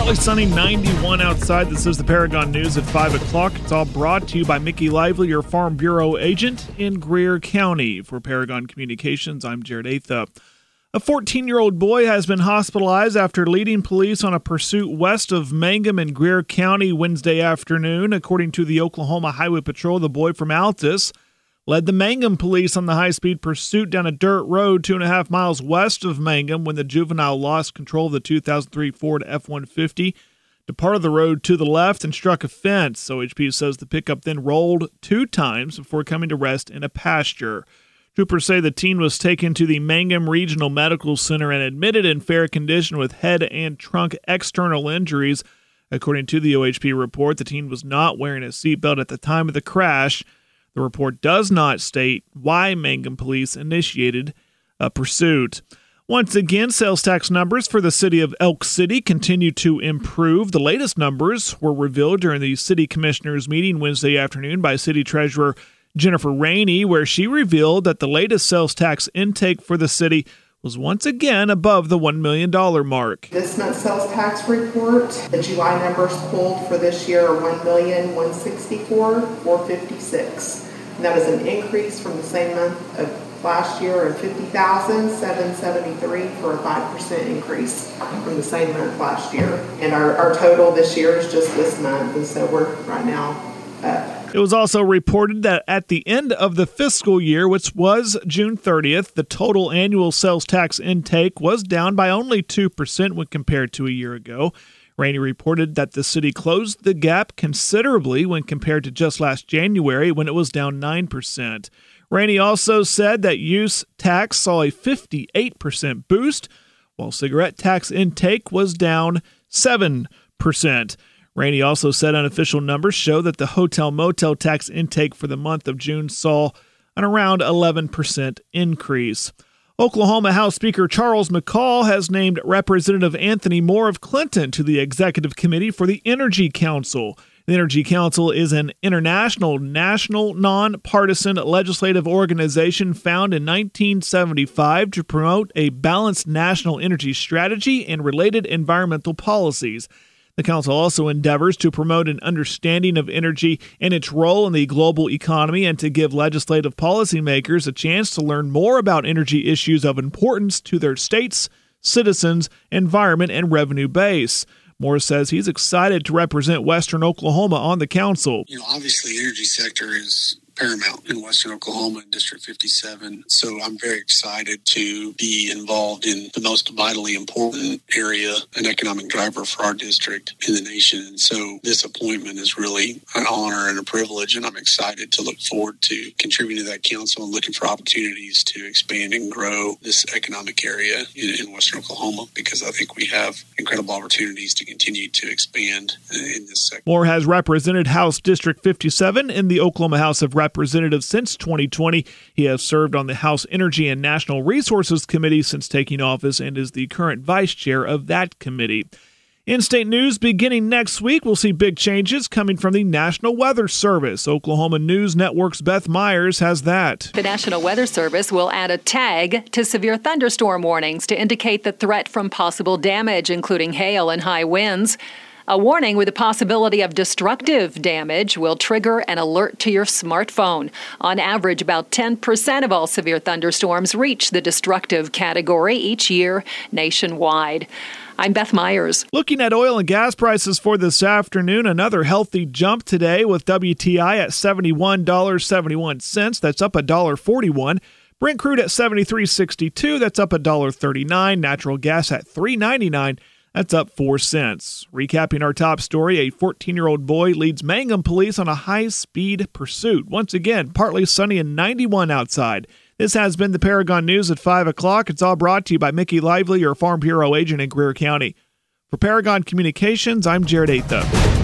Partly sunny, 91 outside. This is the Paragon News at 5 o'clock. It's all brought to you by Mickey Lively, your Farm Bureau agent in Greer County. For Paragon Communications, I'm Jared Atha. A 14-year-old boy has been hospitalized after leading police on a pursuit west of Mangum in Greer County Wednesday afternoon. According to the Oklahoma Highway Patrol, the boy from Altus led the Mangum police on the high-speed pursuit down a dirt road 2.5 miles west of Mangum when the juvenile lost control of the 2003 Ford F-150, departed the road to the left, and struck a fence. OHP says the pickup then rolled 2 times before coming to rest in a pasture. Troopers say the teen was taken to the Mangum Regional Medical Center and admitted in fair condition with head and trunk external injuries. According to the OHP report, the teen was not wearing a seatbelt at the time of the crash. The report does not state why Mangum police initiated a pursuit. Once again, sales tax numbers for the city of Elk City continue to improve. The latest numbers were revealed during the city commissioners meeting Wednesday afternoon by City Treasurer Jennifer Rainey, where she revealed that the latest sales tax intake for the city was once again above the $1 million mark. This month's sales tax report, the July numbers pulled for this year are $1,164,456. And that is an increase from the same month of last year of $50,773 for a 5% increase from the same month last year. And our total this year is just this month, and so we're right now up. It was also reported that at the end of the fiscal year, which was June 30th, the total annual sales tax intake was down by only 2% when compared to a year ago. Rainey reported that the city closed the gap considerably when compared to just last January, when it was down 9%. Rainey also said that use tax saw a 58% boost, while cigarette tax intake was down 7%. Rainey also said unofficial numbers show that the hotel-motel tax intake for the month of June saw an around 11% increase. Oklahoma House Speaker Charles McCall has named Representative Anthony Moore of Clinton to the Executive Committee for the Energy Council. The Energy Council is an national, nonpartisan legislative organization found in 1975 to promote a balanced national energy strategy and related environmental policies. The council also endeavors to promote an understanding of energy and its role in the global economy and to give legislative policymakers a chance to learn more about energy issues of importance to their states, citizens, environment, and revenue base. Moore says he's excited to represent Western Oklahoma on the council. Obviously, the energy sector is paramount in Western Oklahoma in District 57. So I'm very excited to be involved in the most vitally important area, an economic driver for our district in the nation. And so this appointment is really an honor and a privilege, and I'm excited to look forward to contributing to that council and looking for opportunities to expand and grow this economic area in Western Oklahoma, because I think we have incredible opportunities to continue to expand in this sector. Moore has represented House District 57 in the Oklahoma House of Representatives since 2020. He has served on the House Energy and National Resources Committee since taking office and is the current vice chair of that committee. In-state news beginning next week, we'll see big changes coming from the National Weather Service. Oklahoma News Network's Beth Myers has that. The National Weather Service will add a tag to severe thunderstorm warnings to indicate the threat from possible damage, including hail and high winds. A warning with the possibility of destructive damage will trigger an alert to your smartphone. On average, about 10% of all severe thunderstorms reach the destructive category each year nationwide. I'm Beth Myers. Looking at oil and gas prices for this afternoon, another healthy jump today with WTI at $71.71. That's up $1.41. Brent crude at $73.62. That's up $1.39. Natural gas at $3.99. That's up 4 cents. Recapping our top story, a 14-year-old boy leads Mangum police on a high-speed pursuit. Once again, partly sunny and 91 outside. This has been the Paragon News at 5 o'clock. It's all brought to you by Mickey Lively, your Farm Bureau agent in Greer County. For Paragon Communications, I'm Jared Atha.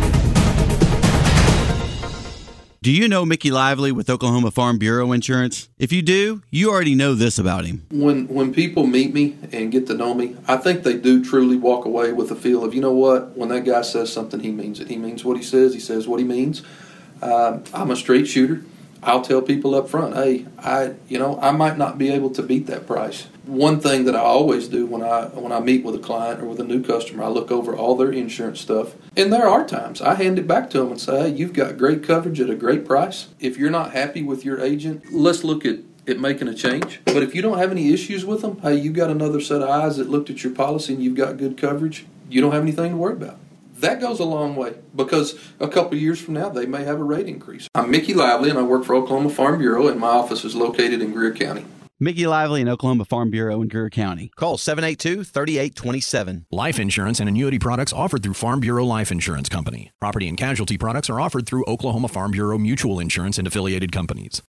Do you know Mickey Lively with Oklahoma Farm Bureau Insurance? If you do, you already know this about him. When people meet me and get to know me, I think they do truly walk away with a feel of, you know what, when that guy says something, he means it. He means what he says what he means. I'm a straight shooter. I'll tell people up front, hey, I might not be able to beat that price, One thing that I always do when I meet with a client or with a new customer, I look over all their insurance stuff. And there are times I hand it back to them and say, hey, you've got great coverage at a great price. If you're not happy with your agent, let's look at making a change. But if you don't have any issues with them, hey, you've got another set of eyes that looked at your policy and you've got good coverage, you don't have anything to worry about. That goes a long way, because a couple of years from now, they may have a rate increase. I'm Mickey Lively, and I work for Oklahoma Farm Bureau, and my office is located in Greer County. Mickey Lively in Oklahoma Farm Bureau in Greer County. Call 782-3827. Life insurance and annuity products offered through Farm Bureau Life Insurance Company. Property and casualty products are offered through Oklahoma Farm Bureau Mutual Insurance and affiliated companies.